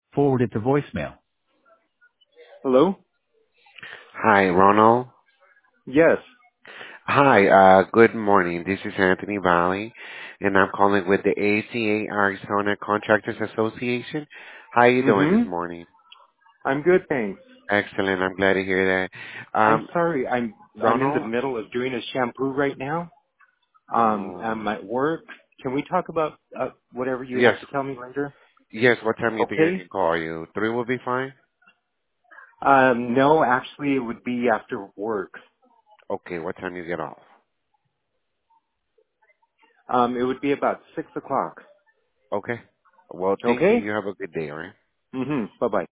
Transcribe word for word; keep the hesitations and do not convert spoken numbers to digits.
Forward it to voicemail. Hello? Hi, Ronald. Yes. Hi, uh, good morning. This is Anthony Valley, and I'm calling with the A C A Arizona Contractors Association. How you doing this Mm-hmm. morning? I'm good, thanks. Excellent. I'm glad to hear that. I'm Um, sorry. I'm I'm in the Ronald? middle of doing a shampoo right now. Um, Oh, I'm at work. Can we talk about uh, whatever you yes. have to tell me later? Yes, what time you think I Okay. can call you? Three will be fine? Um, no, actually, it would be after work. Okay, what time you get off? Um, it would be about six o'clock. Okay. Well, thank you. Okay. You have a good day, all right? Mm-hmm. Bye bye.